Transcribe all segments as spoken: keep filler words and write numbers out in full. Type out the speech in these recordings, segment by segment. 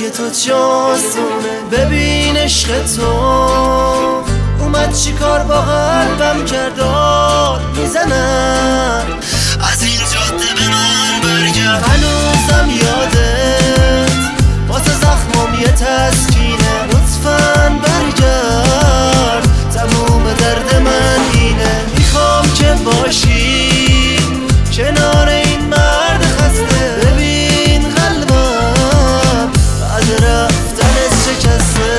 دیگه تو جاسونه. ببین عشق تو اومد چی کار با قلبم کرداد میزنم. از این جاده به من برگرد، هنوزم یادت واسه زخمام یه تسکینه. لطفاً برگرد، تموم درد من اینه. میخوام که باشی کنار این مرد خسته. ببین قلبم بعد رفتنت شکسته.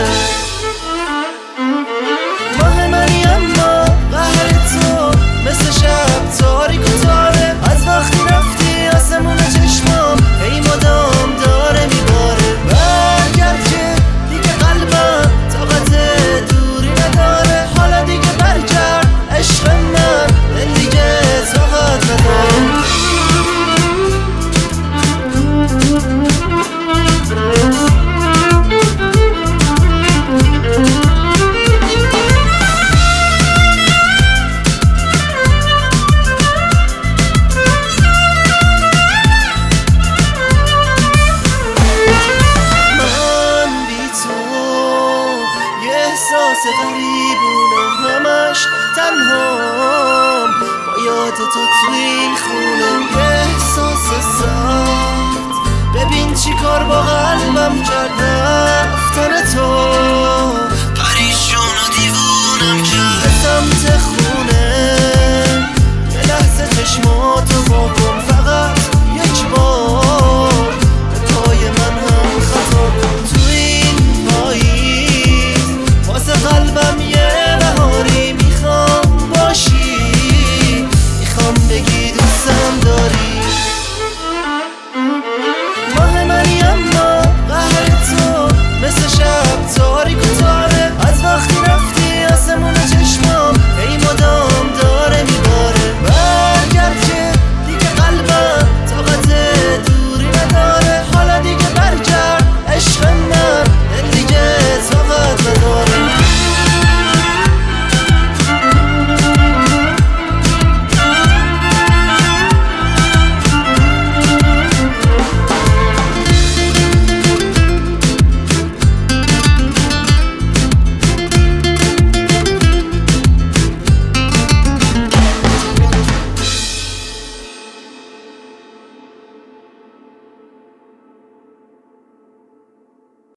ماه منی اما قهر تو مثل شب تاریک و تاره. از وقتی رفتی آسمون چشمام هی مدام داره میباره. برگرد که دیگه قلبم طاقت دوری نداره. حالا دیگه برگرد عشق من، دل دیگه طاقت نداره. احساس غریبونه، همش تنهام با یاد تو توی این خونه. یه احساس سخت، ببین چی کار با قلبم کرد.